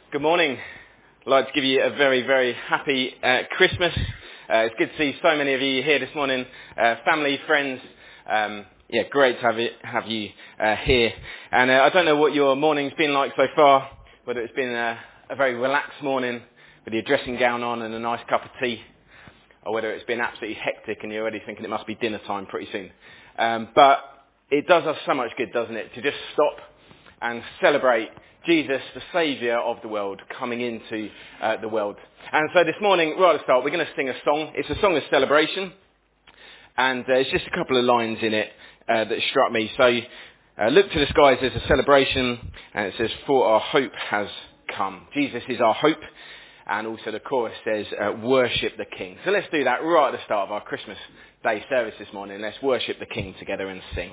Good morning. I'd like to give you a very, very happy Christmas. It's good to see so many of you here this morning, family, friends. Great to have you here. And I don't know what your morning's been like so far, whether it's been a very relaxed morning with your dressing gown on and a nice cup of tea, or whether it's been absolutely hectic and you're already thinking it must be dinner time pretty soon. But it does us so much good, doesn't it, to just stop and celebrate Jesus, the Saviour of the world, coming into the world. And so this morning, right at the start, we're going to sing a song. It's a song of celebration, and it's just a couple of lines in it that struck me. So, look to the skies, there's a celebration, and it says, "For our hope has come." Jesus is our hope, and also the chorus says, "Worship the King." So let's do that right at the start of our Christmas Day service this morning. Let's worship the King together and sing.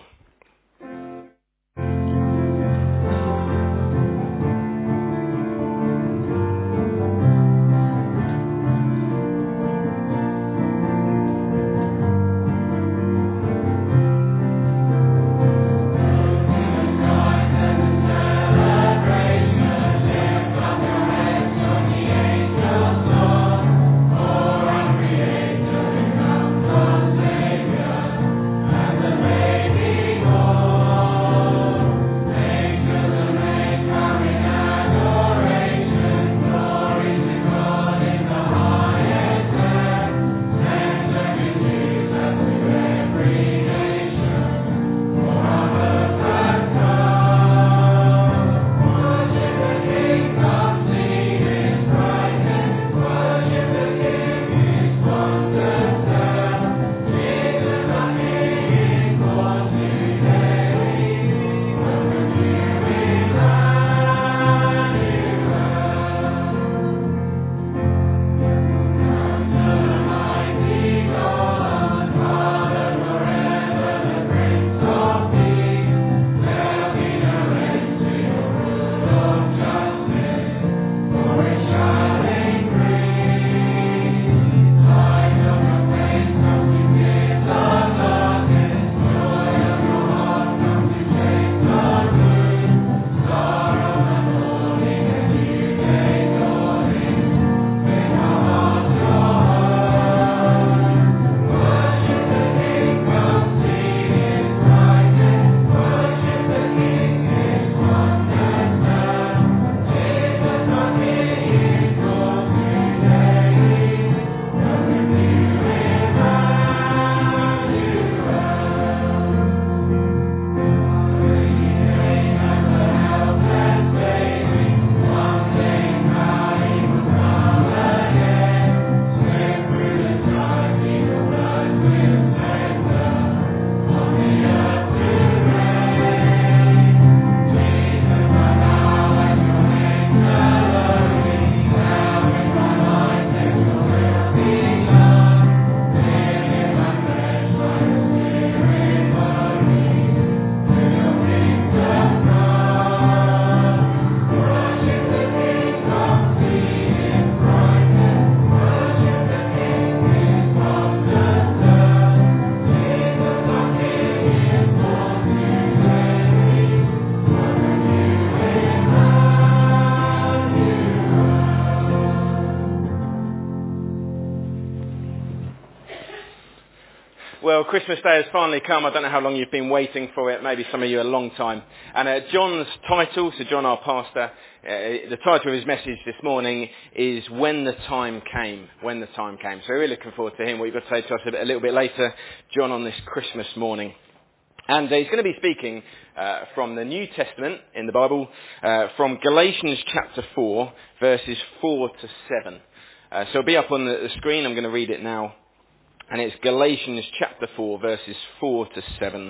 Well, Christmas Day has finally come. I don't know how long you've been waiting for it. Maybe some of you a long time. And John's title, so John our pastor, the title of his message this morning is "When the Time Came." When the Time Came. So we're really looking forward to hearing what you've got to say to us a little bit later, John, on this Christmas morning. And he's going to be speaking from the New Testament in the Bible, from Galatians chapter 4, verses 4 to 7. So it'll be up on the screen. I'm going to read it now. And it's Galatians chapter 4, verses 4 to 7.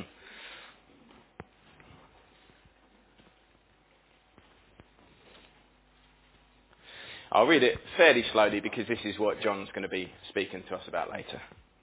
I'll read it fairly slowly because this is what John's going to be speaking to us about later.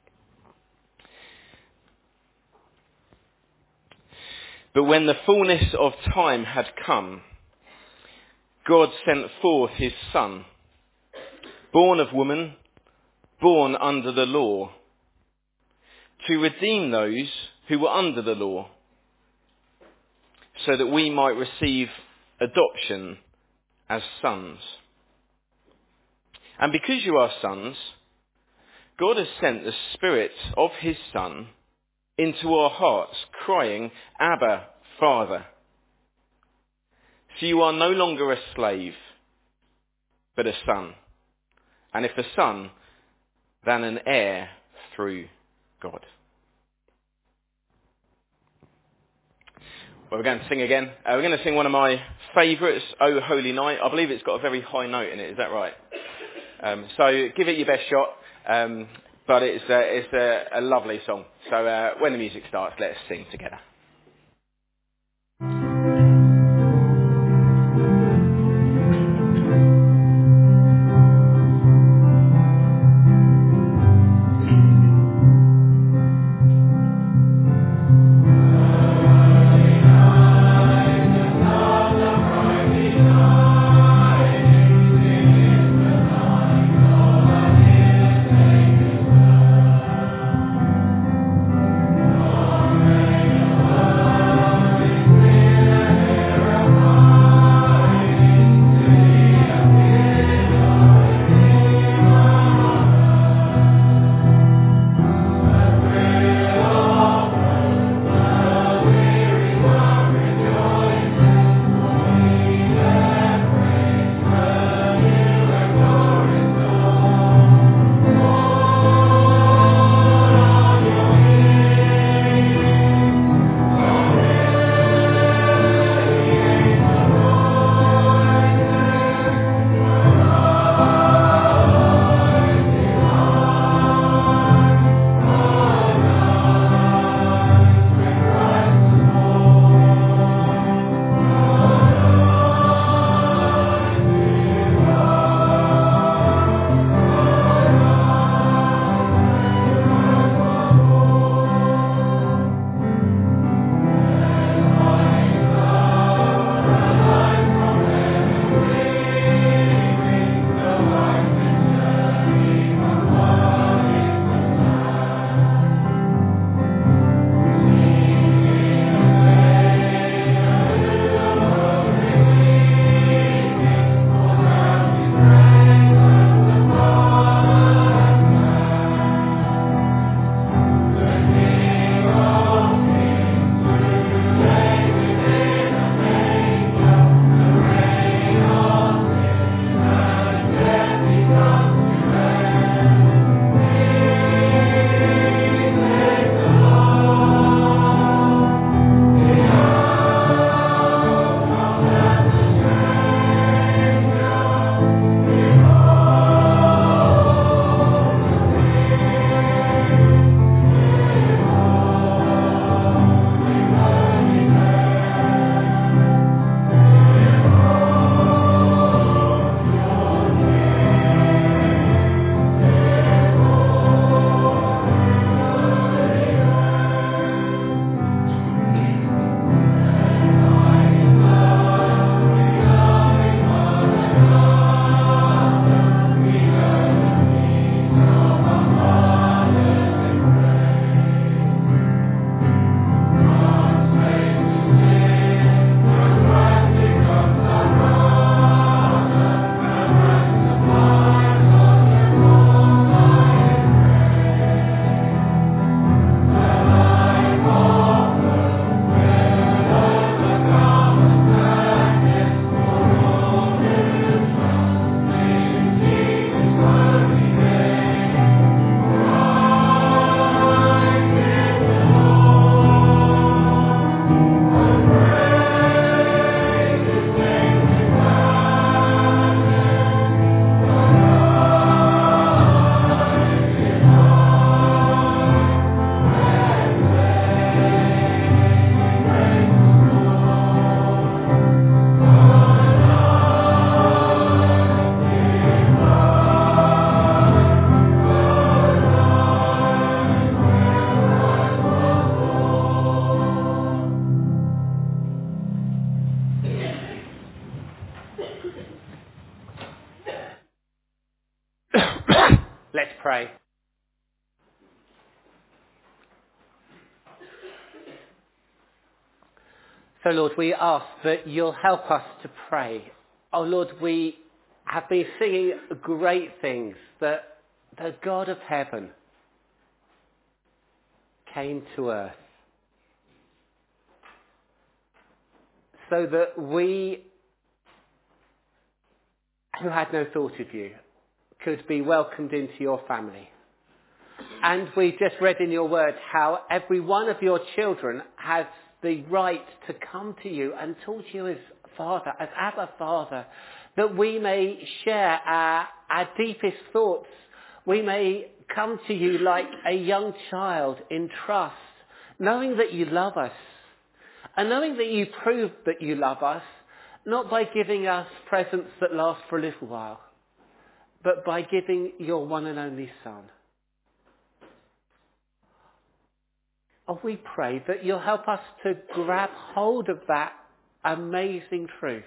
But when the fullness of time had come, God sent forth his Son, born of woman, born under the law, to redeem those who were under the law, so that we might receive adoption as sons. And because you are sons, God has sent the Spirit of his Son into our hearts, crying, Abba, Father. So you are no longer a slave, but a son. And if a son, then an heir through God. Well, we're going to sing again. We're going to sing one of my favourites, O Holy Night. I believe it's got a very high note in it, is that right? So give it your best shot, but it's a lovely song. So when the music starts, let's sing together. Let's pray. So Lord, we ask that you'll help us to pray Oh Lord, we have been singing great things, that the God of heaven came to earth so that we, who had no thought of you, could be welcomed into your family. And we just read in your word how every one of your children has the right to come to you and talk to you as Father, as Abba Father, that we may share our deepest thoughts. We may come to you like a young child in trust, knowing that you love us, and knowing that you prove that you love us, not by giving us presents that last for a little while, but by giving your one and only Son. Oh, we pray that you'll help us to grab hold of that amazing truth.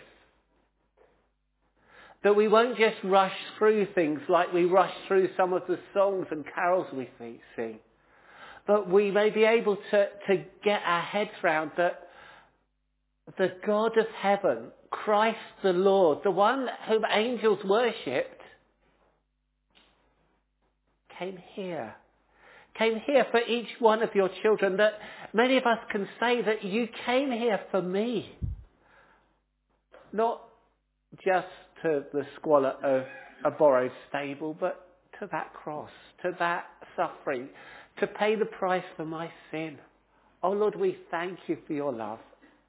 That we won't just rush through things like we rush through some of the songs and carols we sing. But we may be able to get our heads round that the God of heaven, Christ the Lord, the one whom angels worshipped, came here for each one of your children, that many of us can say that you came here for me. Not just to the squalor of a borrowed stable, but to that cross, to that suffering, to pay the price for my sin. Oh Lord, we thank you for your love.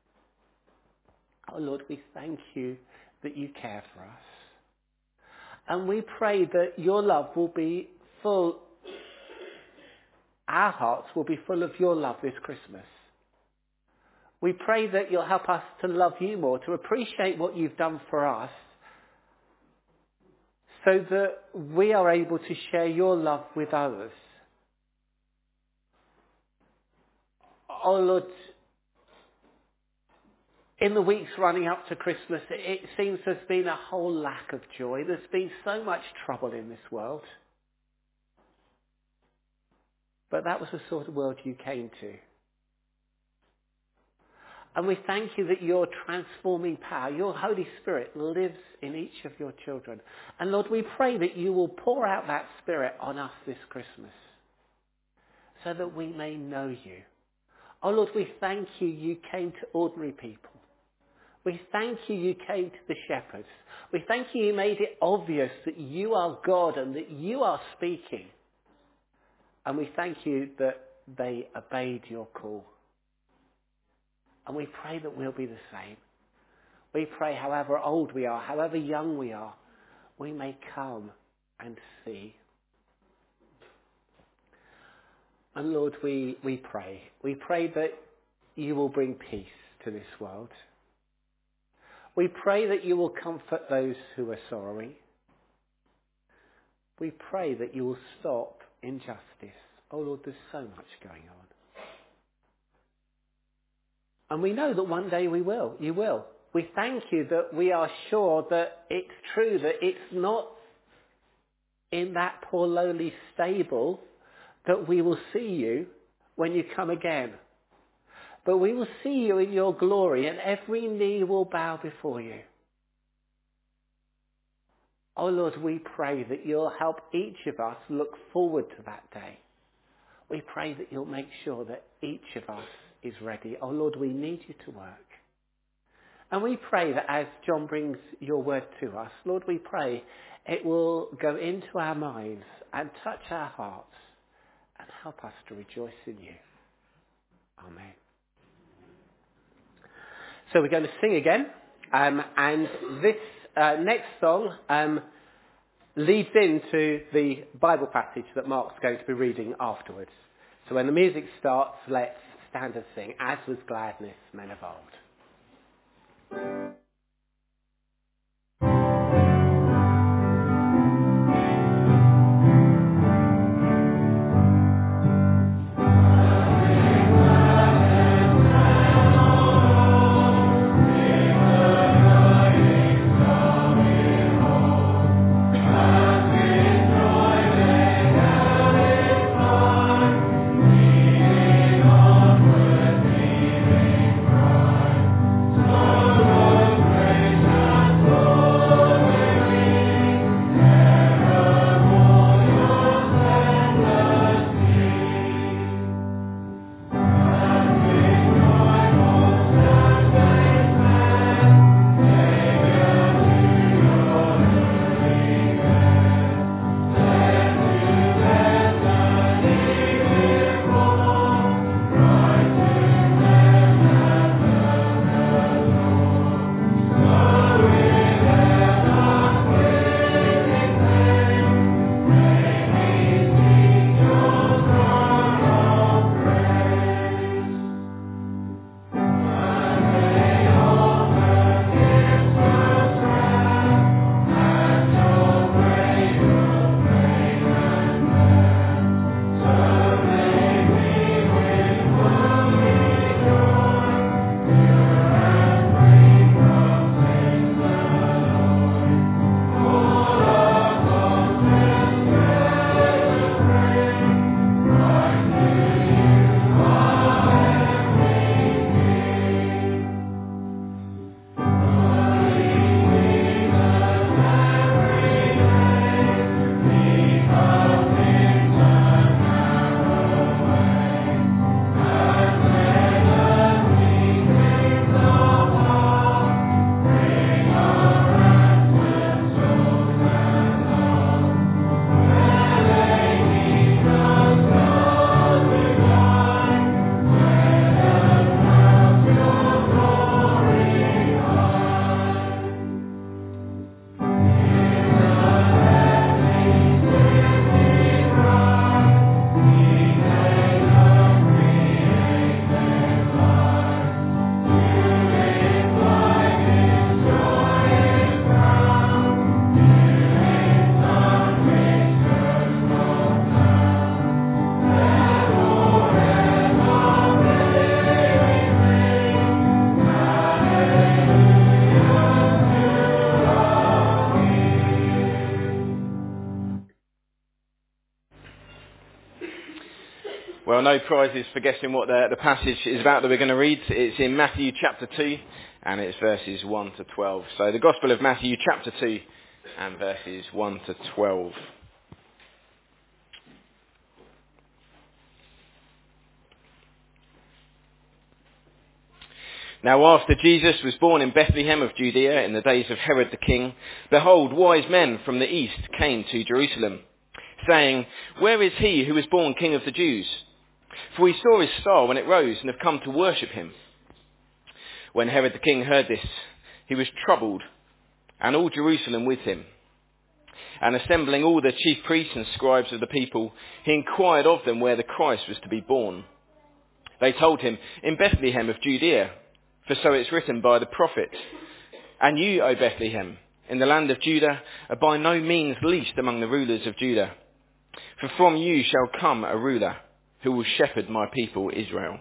Oh Lord, we thank you that you care for us. And we pray that your love will be full, our hearts will be full of your love this Christmas. We pray that you'll help us to love you more, to appreciate what you've done for us, so that we are able to share your love with others. Oh Lord, in the weeks running up to Christmas, it seems there's been a whole lack of joy. There's been so much trouble in this world. But that was the sort of world you came to. And we thank you that your transforming power, your Holy Spirit, lives in each of your children. And Lord, we pray that you will pour out that Spirit on us this Christmas, so that we may know you. Oh Lord, we thank you, you came to ordinary people. We thank you, you came to the shepherds. We thank you, you made it obvious that you are God and that you are speaking. And we thank you that they obeyed your call. And we pray that we'll be the same. We pray however old we are, however young we are, we may come and see. And Lord, we pray. We pray that you will bring peace to this world. We pray that you will comfort those who are sorrowing. We pray that you will stop injustice. Oh Lord, there's so much going on. And we know that one day we will. You will. We thank you that we are sure that it's true, that it's not in that poor lowly stable that we will see you when you come again. But we will see you in your glory, and every knee will bow before you. Oh Lord, we pray that you'll help each of us look forward to that day. We pray that you'll make sure that each of us is ready. Oh Lord, we need you to work. And we pray that as John brings your word to us, Lord, we pray it will go into our minds and touch our hearts and help us to rejoice in you. Amen. So we're going to sing again. And this next song leads into the Bible passage that Mark's going to be reading afterwards. So when the music starts, let's stand and sing, As Was Gladness, Men of Old. no prizes for guessing what the passage is about that we're going to read. It's in Matthew chapter 2, and it's verses 1 to 12. So the Gospel of Matthew chapter 2 and verses 1 to 12. Now after Jesus was born in Bethlehem of Judea in the days of Herod the king, behold, wise men from the east came to Jerusalem, saying, "Where is he who was born King of the Jews? For we saw his star when it rose and have come to worship him." When Herod the king heard this, he was troubled, and all Jerusalem with him. And assembling all the chief priests and scribes of the people, he inquired of them where the Christ was to be born. They told him, "In Bethlehem of Judea, for so it's written by the prophet, 'And you, O Bethlehem, in the land of Judah, are by no means least among the rulers of Judah. For from you shall come a ruler who will shepherd my people Israel.'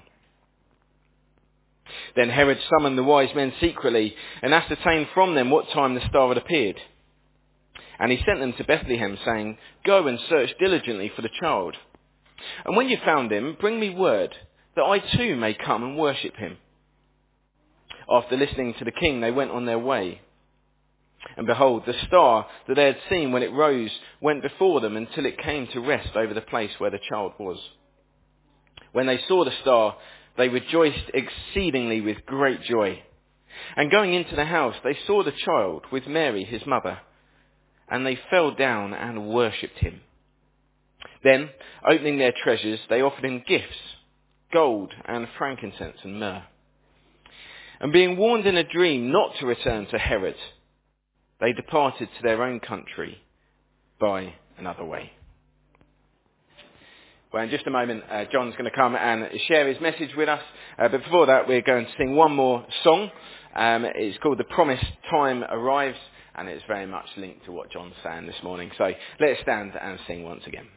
Then Herod summoned the wise men secretly and ascertained from them what time the star had appeared. And he sent them to Bethlehem, saying, 'Go and search diligently for the child. And when you found him, bring me word, that I too may come and worship him.' After listening to the king, they went on their way. And behold, the star that they had seen when it rose went before them until it came to rest over the place where the child was. When they saw the star, they rejoiced exceedingly with great joy. And going into the house, they saw the child with Mary, his mother, and they fell down and worshipped him. Then, opening their treasures, they offered him gifts, gold and frankincense and myrrh. And being warned in a dream not to return to Herod, they departed to their own country by another way." Well, in just a moment, John's going to come and share his message with us. But before that, we're going to sing one more song. It's called "The Promised Time Arrives," and it's very much linked to what John's saying this morning. So let's stand and sing once again.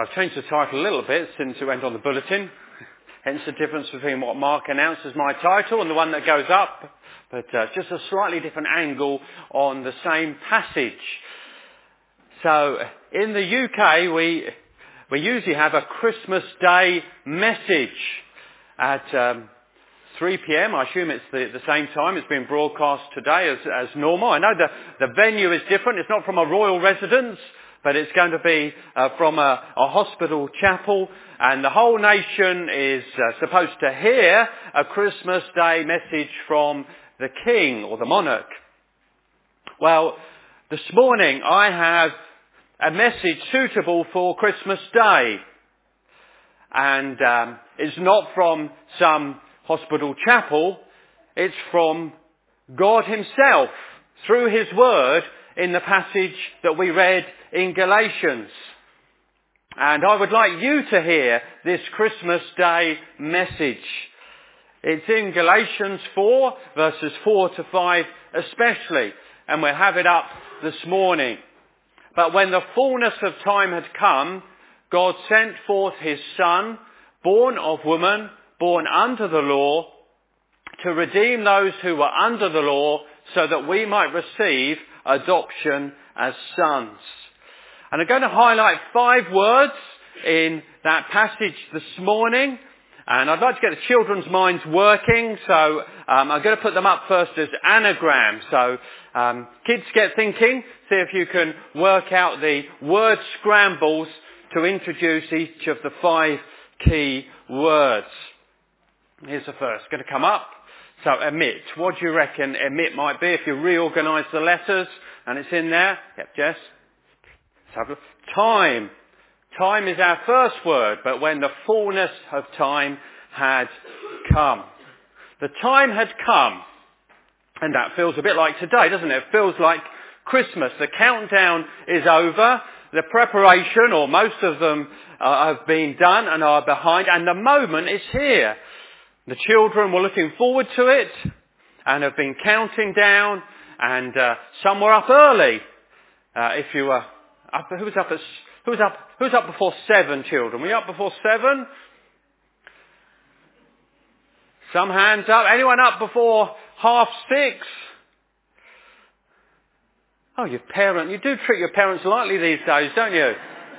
So I've changed the title a little bit since it went on the bulletin. Hence the difference between what Mark announced as my title and the one that goes up. But just a slightly different angle on the same passage. So in the UK we usually have a Christmas Day message at 3 p.m. I assume it's the same time. It's been broadcast today as normal. I know the venue is different. It's not from a royal residence, but it's going to be from a hospital chapel. And the whole nation is supposed to hear a Christmas Day message from the king or the monarch. Well, this morning I have a message suitable for Christmas Day. And it's not from some hospital chapel. It's from God himself through his word in the passage that we read in Galatians. And I would like you to hear this Christmas Day message. It's in Galatians 4, verses 4 to 5 especially. And we'll have it up this morning. But when the fullness of time had come, God sent forth his Son, born of woman, born under the law, to redeem those who were under the law, so that we might receive adoption as sons. And I'm going to highlight 5 words in that passage this morning. And I'd like to get the children's minds working, so I'm going to put them up first as anagrams. So kids get thinking, see if you can work out the word scrambles to introduce each of the 5 key words. Here's the first. Going to come up. So emit. What do you reckon emit might be if you reorganise the letters and it's in there? Yep, Jess. Time. Time is our first word, but when the fullness of time had come. The time had come. And that feels a bit like today, doesn't it? It feels like Christmas. The countdown is over. The preparation, or most of them, have been done and are behind. And the moment is here. The children were looking forward to it and have been counting down. And some were up early. If you were up, who's up before 7, children? Were you up before 7? Some hands up. Anyone up before 6:30? Oh, you do treat your parents lightly these days, don't you?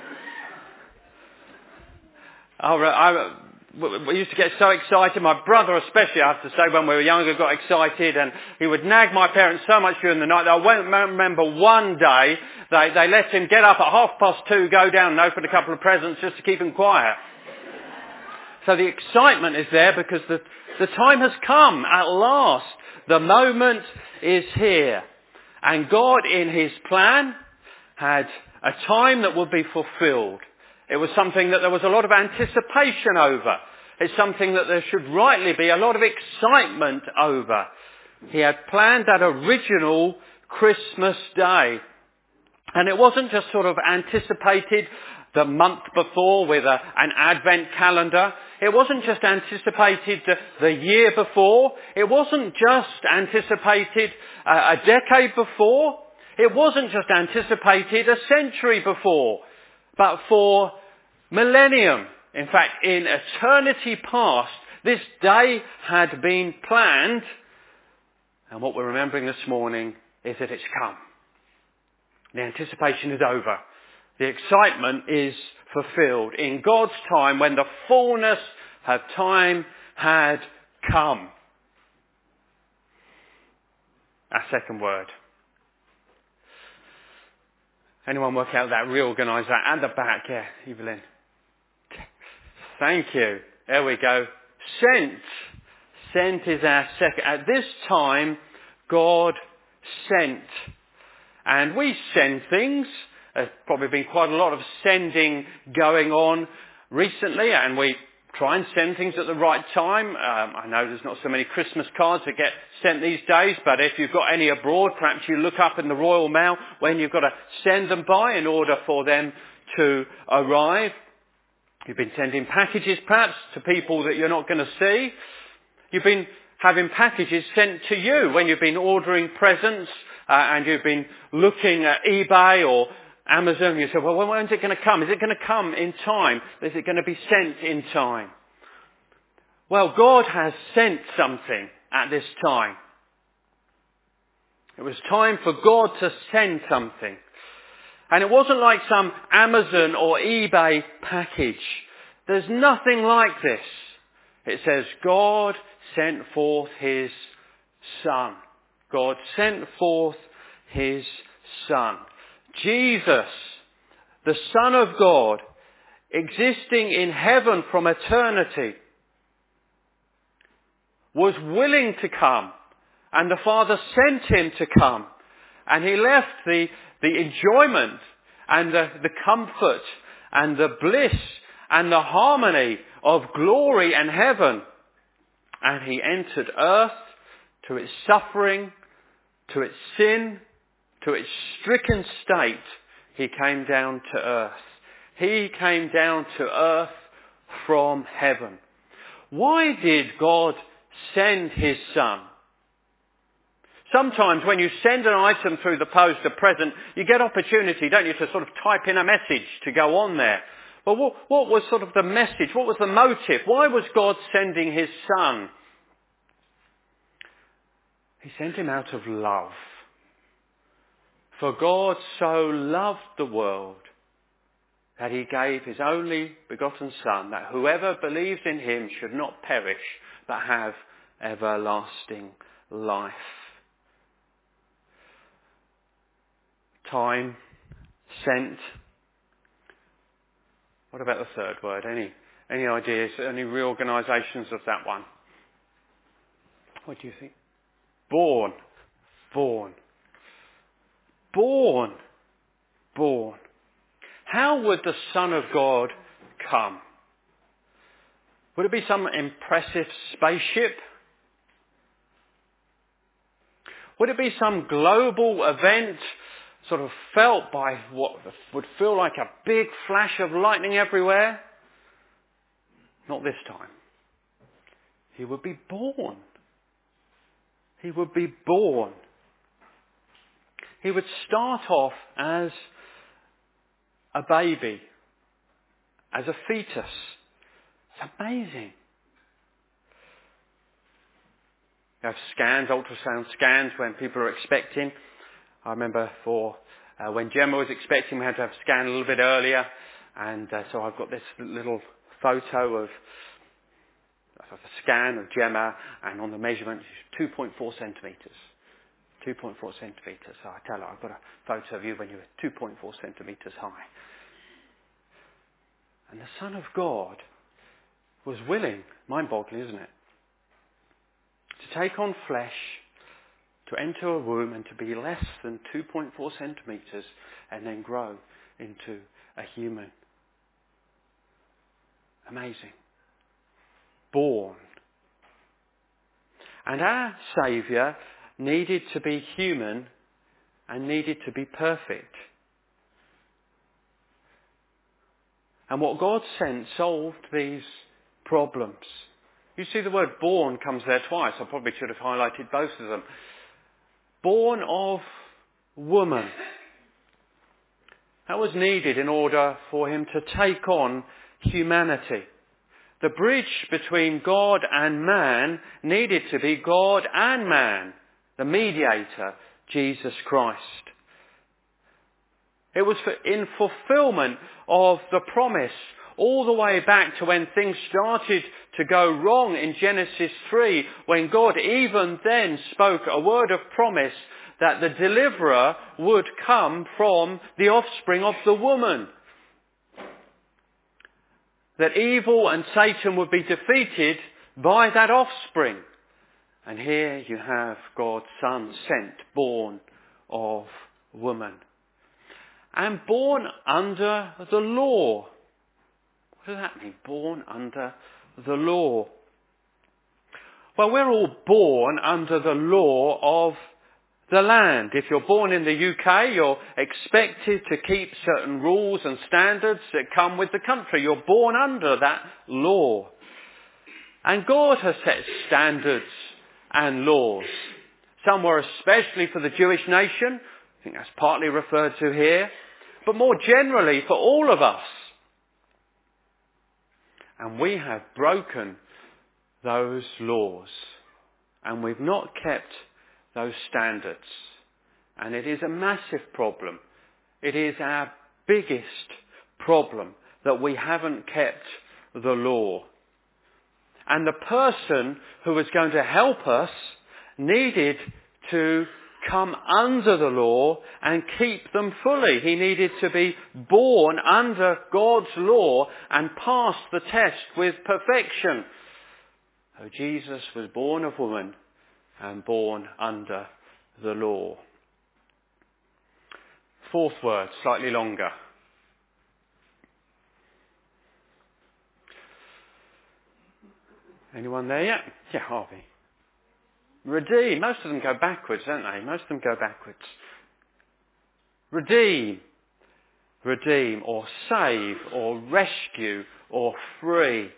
We used to get so excited. My brother especially, I have to say, when we were younger, got excited, and he would nag my parents so much during the night. I won't remember one day they let him get up at 2:30, go down and open a couple of presents just to keep him quiet. So the excitement is there because the time has come at last. The moment is here. And God, in his plan, had a time that would be fulfilled. It was something that there was a lot of anticipation over. It's something that there should rightly be a lot of excitement over. He had planned that original Christmas Day. And it wasn't just sort of anticipated the month before with an Advent calendar. It wasn't just anticipated the year before. It wasn't just anticipated a decade before. It wasn't just anticipated a century before. But for millennium, in fact, in eternity past, this day had been planned. And what we're remembering this morning is that it's come. The anticipation is over. The excitement is fulfilled. In God's time, when the fullness of time had come. Our second word. Anyone work out that? Reorganise that at the back. Yeah, Evelyn. Thank you. There we go. Sent. Sent is our second. At this time, God sent. And we send things. There's probably been quite a lot of sending going on recently, and we try and send things at the right time. I know there's not so many Christmas cards that get sent these days, but if you've got any abroad, perhaps you look up in the Royal Mail when you've got to send them by in order for them to arrive. You've been sending packages perhaps to people that you're not going to see. You've been having packages sent to you when you've been ordering presents and you've been looking at eBay or Amazon. You say, well, when's it going to come? Is it going to come in time? Is it going to be sent in time? Well, God has sent something at this time. It was time for God to send something. And it wasn't like some Amazon or eBay package. There's nothing like this. It says God sent forth His Son. God sent forth His Son. Jesus, the Son of God, existing in heaven from eternity, was willing to come, and the Father sent Him to come, and He left the enjoyment and the comfort and the bliss and the harmony of glory and heaven, and He entered earth to its suffering, to its sin, to its stricken state. He came down to earth. He came down to earth from heaven. Why did God send His Son? Sometimes when you send an item through the post, a present, you get opportunity, don't you, to sort of type in a message to go on there. But what was sort of the message? What was the motive? Why was God sending His Son? He sent Him out of love. For God so loved the world that He gave His only begotten Son, that whoever believes in Him should not perish, but have everlasting life. Time, sent. What about the third word? Any ideas, any reorganisations of that one? What do you think? Born. How would the Son of God come? Would it be some impressive spaceship? Would it be some global event sort of felt by what would feel like a big flash of lightning everywhere? Not this time. He would be born. He would be born. He would start off as a baby, as a fetus. It's amazing. You have scans, ultrasound scans, when people are expecting. I remember when Gemma was expecting, we had to have a scan a little bit earlier. And so I've got this little photo of a scan of Gemma, and on the measurement, 2.4 centimetres. 2.4 centimetres. So I tell her, I've got a photo of you when you were 2.4 centimetres high. And the Son of God was willing, mind-boggling, isn't it, to take on flesh, to enter a womb and to be less than 2.4 centimetres and then grow into a human. Amazing. Born. And our Saviour needed to be human and needed to be perfect. And what God sent solved these problems. You see the word born comes there twice. I probably should have highlighted both of them. Born of woman. That was needed in order for Him to take on humanity. The bridge between God and man needed to be God and man, the mediator, Jesus Christ. It was in fulfillment of the promise all the way back to when things started to go wrong in Genesis 3, when God even then spoke a word of promise that the deliverer would come from the offspring of the woman. That evil and Satan would be defeated by that offspring. And here you have God's Son sent, born of woman. And born under the law. What does that mean? Born under the law. Well, we're all born under the law of the land. If you're born in the UK, you're expected to keep certain rules and standards that come with the country. You're born under that law. And God has set standards and laws. Some were especially for the Jewish nation. I think that's partly referred to here. but more generally for all of us. And we have broken those laws, and we've not kept those standards. And it is a massive problem. It is our biggest problem that we haven't kept the law. And the person who was going to help us needed to come under the law and keep them fully. He needed to be born under God's law and pass the test with perfection. So Jesus was born of woman and born under the law. Fourth word, slightly longer. Anyone there yet? Yeah, Harvey. Redeem. Most of them go backwards, don't they? Most of them go backwards. Redeem. Redeem, or save, or rescue, or free.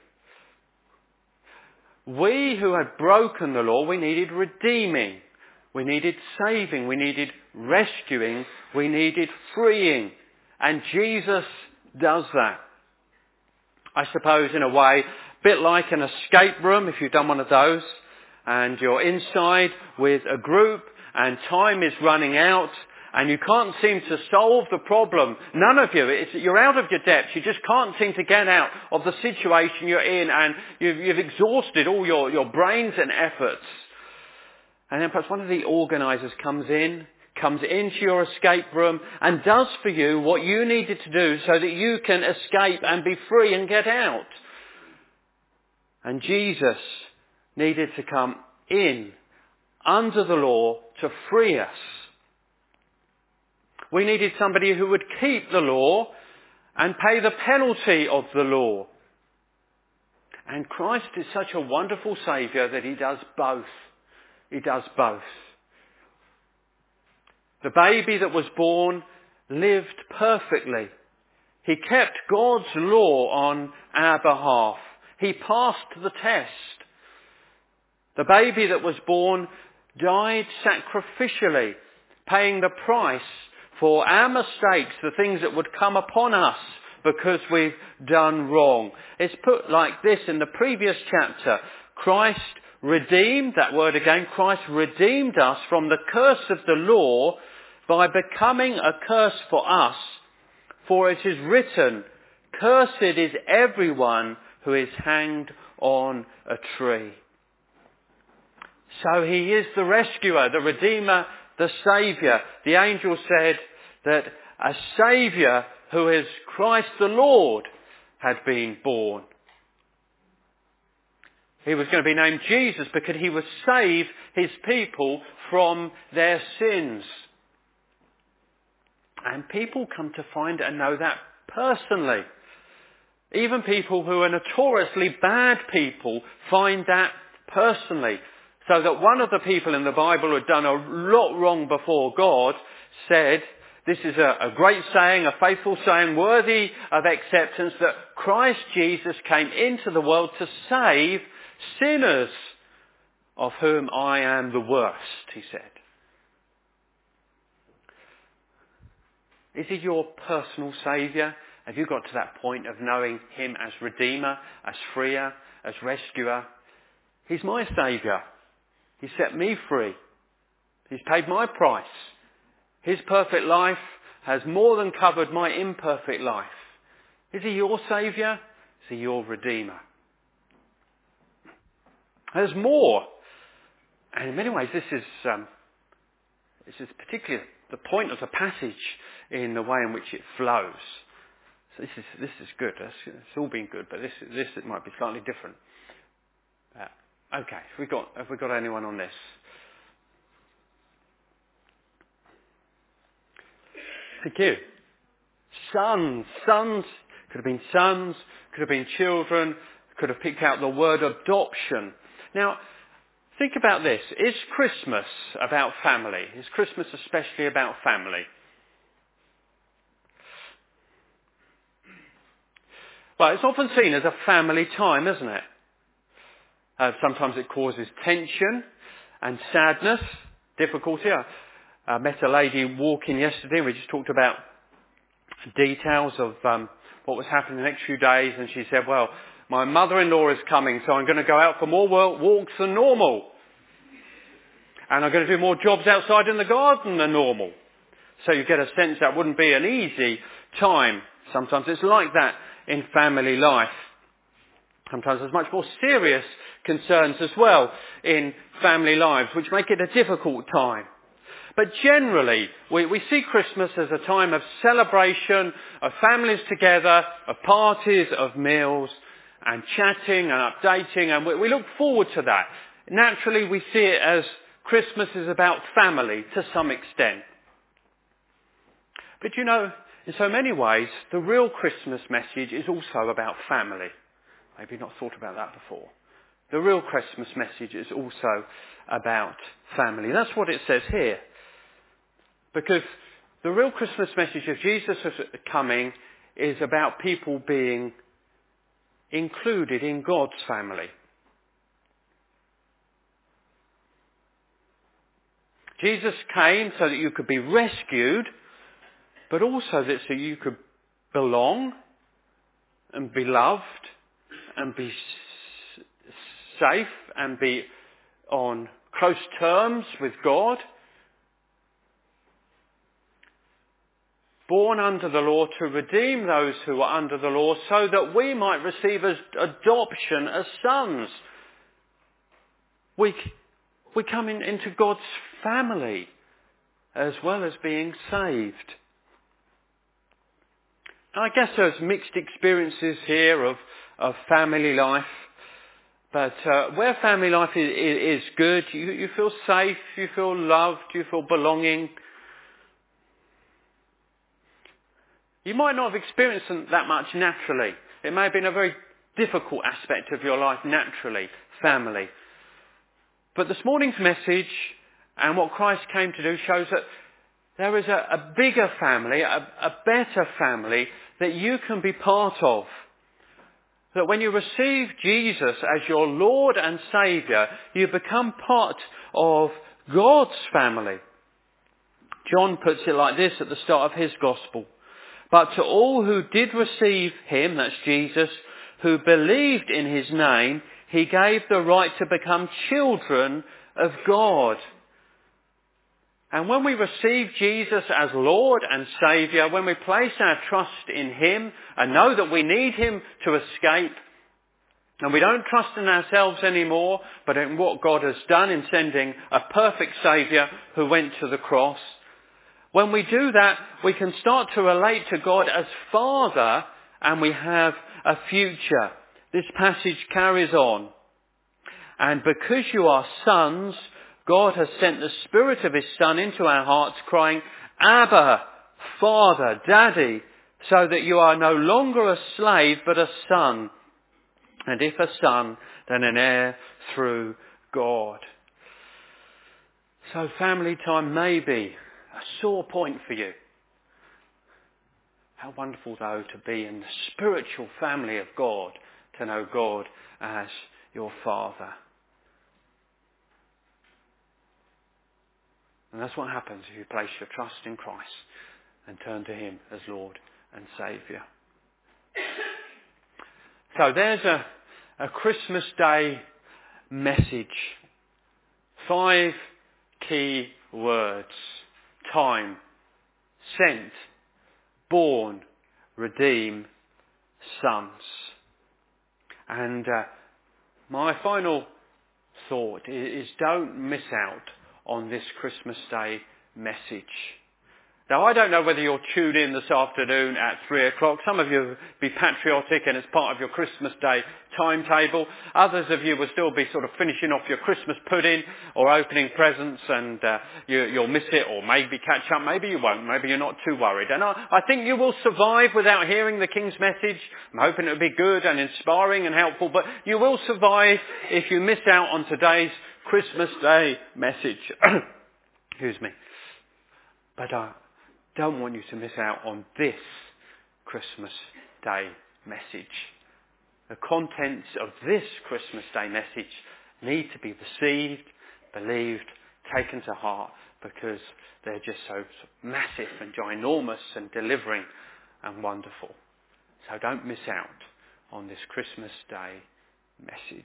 We who had broken the law, we needed redeeming. We needed saving. We needed rescuing. We needed freeing. And Jesus does that. I suppose in a way, a bit like an escape room, if you've done one of those, and you're inside with a group and time is running out and you can't seem to solve the problem. None of you. You're out of your depth. You just can't seem to get out of the situation you're in, and you've exhausted all your brains and efforts. And then perhaps one of the organisers comes into your escape room and does for you what you needed to do so that you can escape and be free and get out. And Jesus needed to come in under the law to free us. We needed somebody who would keep the law and pay the penalty of the law. And Christ is such a wonderful Saviour that he does both. He does both. The baby that was born lived perfectly. He kept God's law on our behalf. He passed the test. The baby that was born died sacrificially, paying the price for our mistakes, the things that would come upon us because we've done wrong. It's put like this in the previous chapter. Christ redeemed, that word again, Christ redeemed us from the curse of the law by becoming a curse for us. For it is written, "Cursed is everyone who is hanged on a tree." So he is the rescuer, the redeemer, the saviour. The angel said that a saviour who is Christ the Lord had been born. He was going to be named Jesus because he would save his people from their sins. And people come to find and know that personally. Even people who are notoriously bad people find that personally. So that one of the people in the Bible who had done a lot wrong before God said, this is a great saying, a faithful saying, worthy of acceptance, that Christ Jesus came into the world to save sinners, of whom I am the worst, he said. Is he your personal saviour? Have you got to that point of knowing him as Redeemer, as Freer, as Rescuer? He's my saviour. He set me free. He's paid my price. His perfect life has more than covered my imperfect life. Is he your saviour? Is he your Redeemer? There's more. And in many ways this is particularly the point of the passage in the way in which it flows. So this is good. It's all been good, but this might be slightly different. Okay, have we got anyone on this? Thank you. Sons. Could have been sons, could have been children, could have picked out the word adoption. Now, think about this. Is Christmas about family? Is Christmas especially about family? Well, it's often seen as a family time, isn't it? Sometimes it causes tension and sadness, difficulty. I met a lady walking yesterday, and we just talked about details of what was happening the next few days, and she said, well, my mother-in-law is coming, so I'm going to go out for more walks than normal. And I'm going to do more jobs outside in the garden than normal. So you get a sense that wouldn't be an easy time. Sometimes it's like that in family life. Sometimes there's much more serious concerns as well in family lives, which make it a difficult time. But generally, we see Christmas as a time of celebration, of families together, of parties, of meals, and chatting and updating, and we look forward to that. Naturally, we see it as Christmas is about family to some extent. But you know, in so many ways, the real Christmas message is also about family. Maybe not thought about that before. The real Christmas message is also about family. That's what it says here. Because the real Christmas message of Jesus coming is about people being included in God's family. Jesus came so that you could be rescued, but also that so you could belong and be loved and be safe and be on close terms with God. Born under the law to redeem those who are under the law so that we might receive adoption as sons. We come into God's family as well as being saved. I guess there's mixed experiences here of family life. But where family life is good, you feel safe, you feel loved, you feel belonging. You might not have experienced that much naturally. It may have been a very difficult aspect of your life naturally, family. But this morning's message and what Christ came to do shows that there is a bigger family, a better family that you can be part of. That when you receive Jesus as your Lord and Saviour, you become part of God's family. John puts it like this at the start of his Gospel. But to all who did receive him, that's Jesus, who believed in his name, he gave the right to become children of God. And when we receive Jesus as Lord and Saviour, when we place our trust in him and know that we need him to escape, and we don't trust in ourselves anymore, but in what God has done in sending a perfect Saviour who went to the cross, when we do that, we can start to relate to God as Father, and we have a future. This passage carries on. And because you are sons, God has sent the Spirit of his Son into our hearts, crying, Abba, Father, Daddy, so that you are no longer a slave, but a son. And if a son, then an heir through God. So family time may be a sore point for you. How wonderful, though, to be in the spiritual family of God, to know God as your Father. And that's what happens if you place your trust in Christ and turn to him as Lord and Saviour. So there's a Christmas Day message. 5 key words. Time, sent, born, redeem, sons. And my final thought is don't miss out on this Christmas Day message. Now, I don't know whether you're tuned in this afternoon at 3 o'clock. Some of you will be patriotic and it's part of your Christmas Day timetable. Others of you will still be sort of finishing off your Christmas pudding or opening presents, and you'll miss it, or maybe catch up. Maybe you won't. Maybe you're not too worried. And I think you will survive without hearing the King's message. I'm hoping it'll be good and inspiring and helpful, but you will survive if you miss out on today's Christmas Day message. Excuse me. But don't want you to miss out on this Christmas Day message. The contents of this Christmas Day message need to be received, believed, taken to heart, because they're just so massive and ginormous and delivering and wonderful. So don't miss out on this Christmas Day message.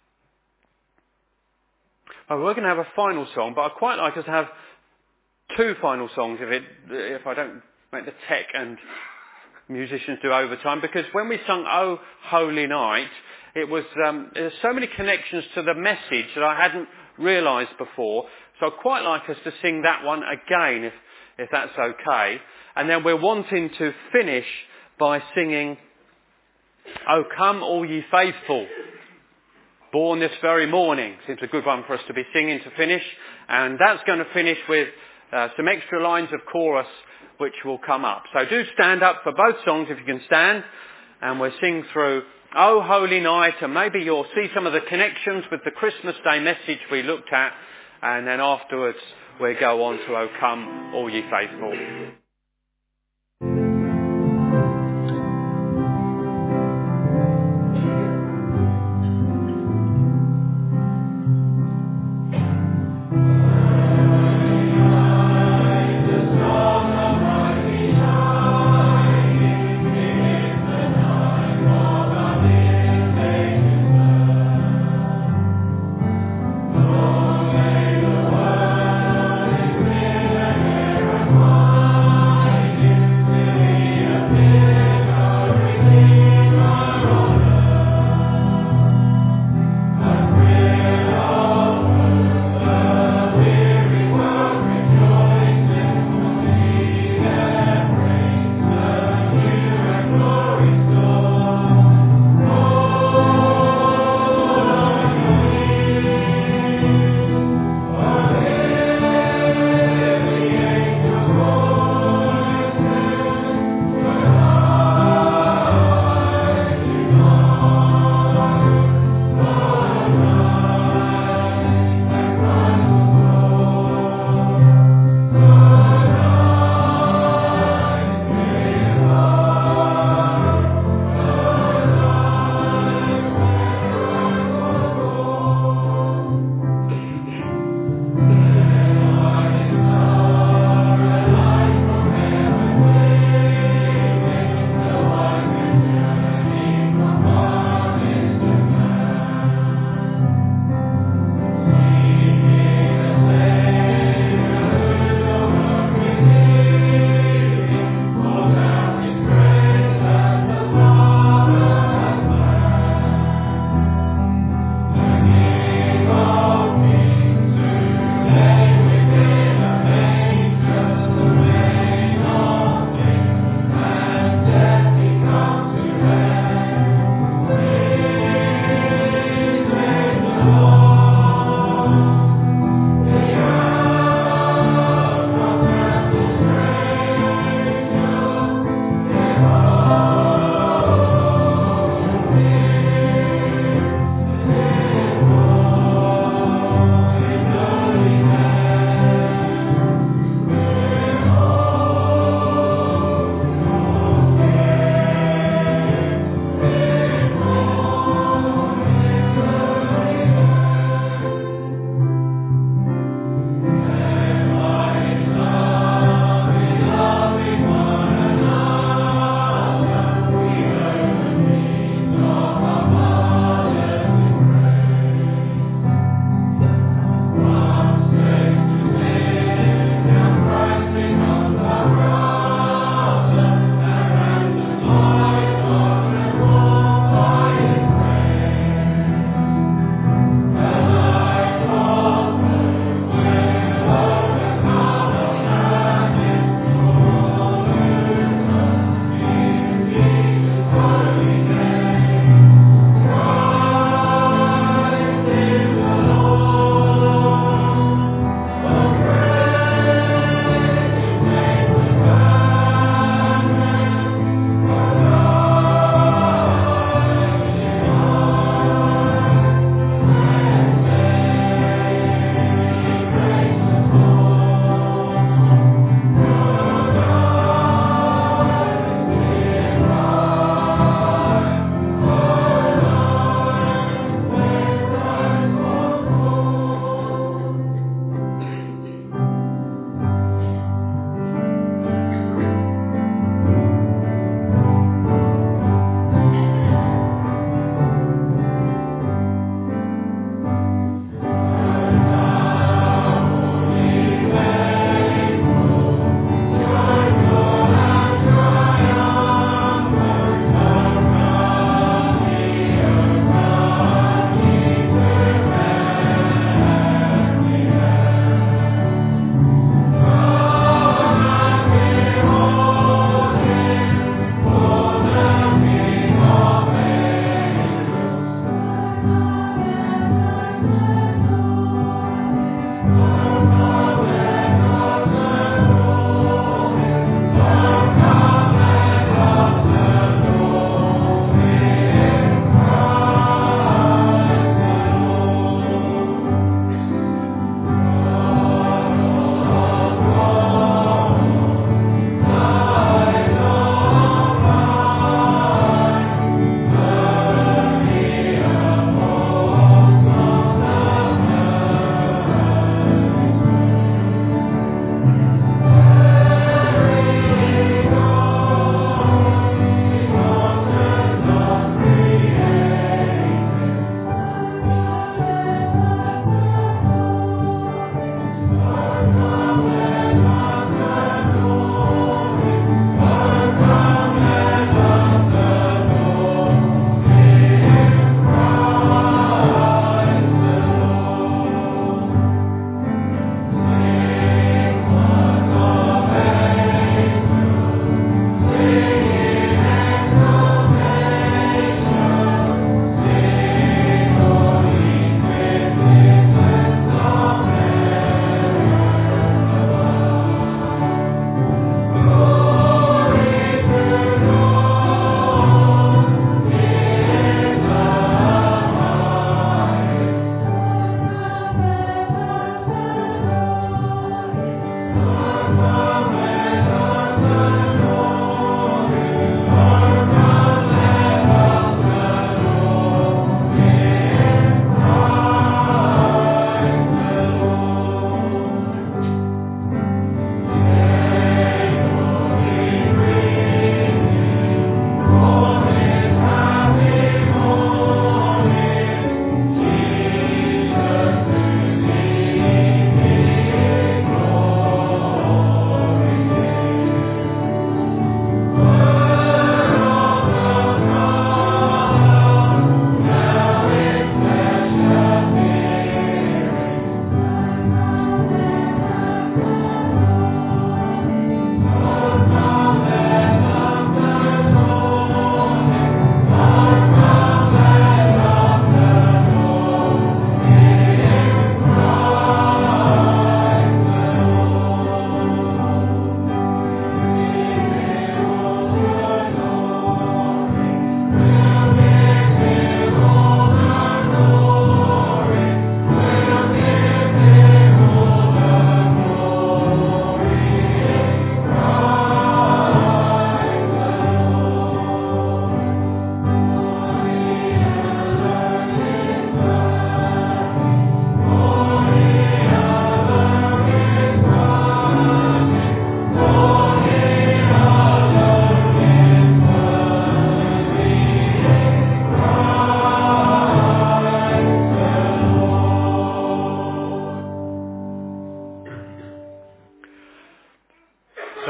Well, we're going to have a final song, but I'd quite like us to have two final songs if I don't make the tech and musicians do overtime, because when we sung "Oh Holy Night," it was there's so many connections to the message that I hadn't realised before. So I'd quite like us to sing that one again, if that's okay. And then we're wanting to finish by singing "O Come All Ye Faithful, Born This Very Morning." Seems a good one for us to be singing to finish. And that's going to finish with some extra lines of chorus which will come up. So do stand up for both songs if you can stand. And we'll sing through "Oh Holy Night," and maybe you'll see some of the connections with the Christmas Day message we looked at. And then afterwards we'll go on to "O Come All Ye Faithful."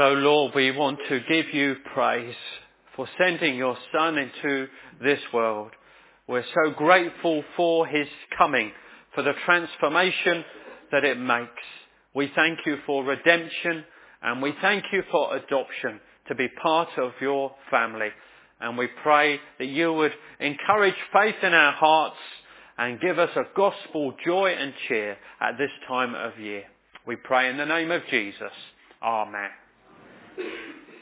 So Lord, we want to give you praise for sending your Son into this world. We're so grateful for his coming, for the transformation that it makes. We thank you for redemption, and we thank you for adoption, to be part of your family. And we pray that you would encourage faith in our hearts and give us a gospel joy and cheer at this time of year. We pray in the name of Jesus. Amen.